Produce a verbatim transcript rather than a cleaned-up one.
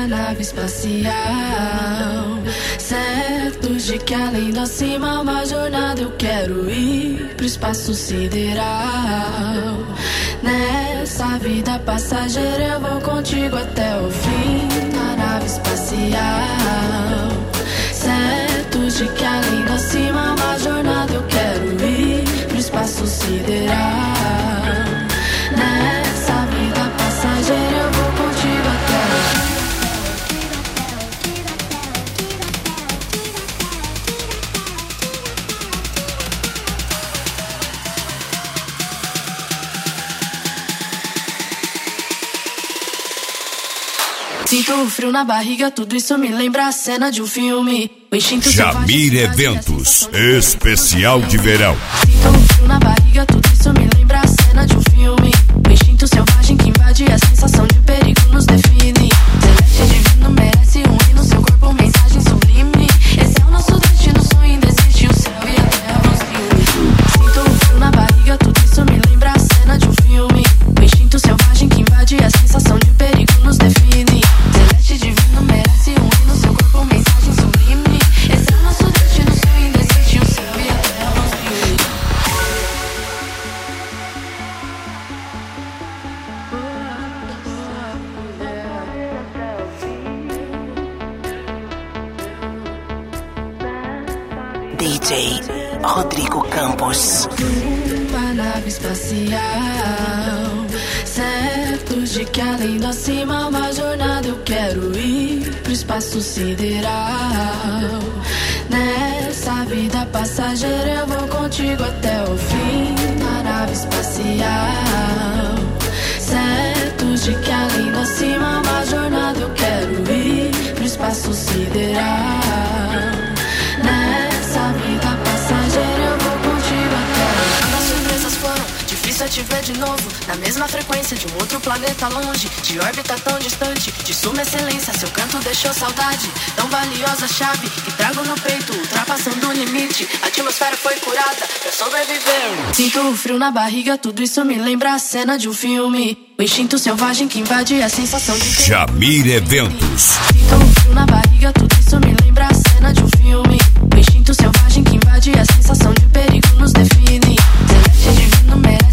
nave espacial, certos de que além do acima uma jornada eu quero ir pro espaço sideral. Nessa vida passageira eu vou contigo até o fim da nave espacial, certos de que além do acima uma jornada eu quero ir pro espaço sideral. Nessa vida passageira eu vou contigo até o fim. Sinto o frio na barriga, tudo isso me lembra a cena de um filme. O instinto Jamir Eventos, especial de verão. Sinto o frio na barriga, tudo isso me lembra a cena de um filme. O instinto selvagem que invade a sensação de perigo nos define. Celeste divino merece um hino, seu corpo mensagem sublime. Esse é o nosso destino, sonho indesiste, o céu e a terra vão se unir. Sinto o frio na barriga, tudo isso me lembra a cena de um filme. O instinto selvagem que invade a sensação de perigo nos define. Celeste divino merece um hino, seu corpo mensagem sublime. Esse é o nosso destino, sonho indesiste, o céu e a terra vão se unir. D J Rodrigo Campos. Uma nave espacial, certos de que além do acima uma jornada eu quero ir pro espaço sideral. Nessa vida passageira eu vou contigo até o fim da nave espacial, certos de que além do acima uma jornada eu quero ir pro espaço sideral. Nessa vida passageira eu vou contigo até o fim. As surpresas foram, difícil é te ver de novo, na mesma frequência de um outro planeta longe, de órbita tão distante, de suma excelência, seu canto deixou saudade, tão valiosa chave que trago no peito, ultrapassando o limite, a atmosfera foi curada pra sobreviver. Sinto o frio na barriga, tudo isso me lembra a cena de um filme. O instinto selvagem que invade a sensação de Jamir Eventos. Sinto o frio na barriga, tudo isso me lembra a cena de um filme. O instinto selvagem que invade a sensação de perigo nos define. Celeste divino merece